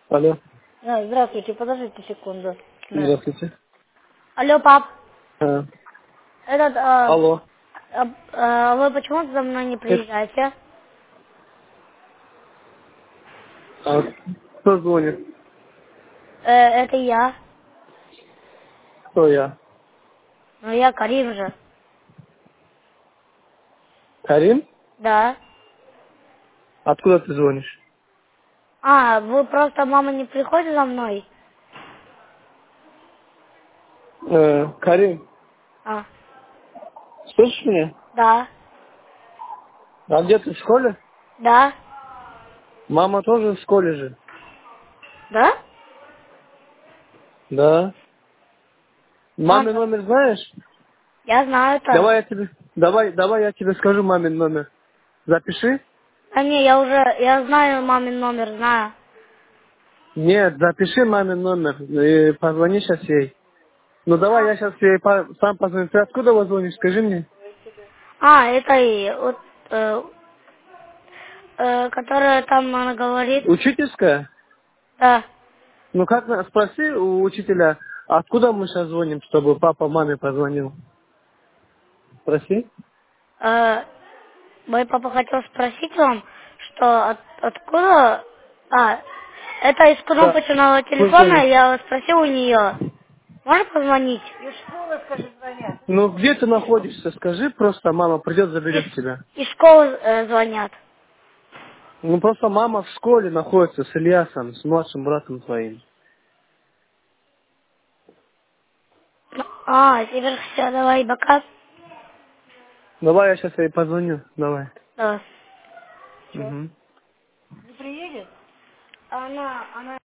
Алло. Здравствуйте, подождите секунду. Да. Здравствуйте. Алло, пап. А, Этот, Алло. вы почему за мной не Это, приезжаете? кто звонит? Это я. Кто я? Ну, я Карим же. Карим? Да. Откуда ты звонишь? Вы просто, мама не приходит за мной? Карим, А, слышишь меня? да. А где ты в школе? Да. Мама тоже в школе же. Да? Да. Мамин Да. номер знаешь? Я знаю это. Давай я тебе скажу мамин номер. Запиши. Да не, я знаю мамин номер, знаю. Нет, запиши мамин номер и позвони сейчас ей. Ну давай я сейчас ей сам позвоню. Ты откуда вы звонишь? Скажи мне. Это и вот, которая там она говорит. Учительская? Да. Ну как, спроси у учителя, откуда мы сейчас звоним, чтобы папа маме позвонил. Спроси. Э, Мой папа хотел спросить вам, что откуда... Это из Да. кнопочного Пусть телефона, звонит. я спросил у нее. Можно позвонить? Ну где ты находишься, скажи, просто мама придет, Из, заберет тебя. из школы звонят. Ну просто мама в школе находится с Ильясом, с младшим братом твоим. Теперь все, давай, пока. Давай я сейчас ей позвоню, давай. Да. Угу. Не приедет? Она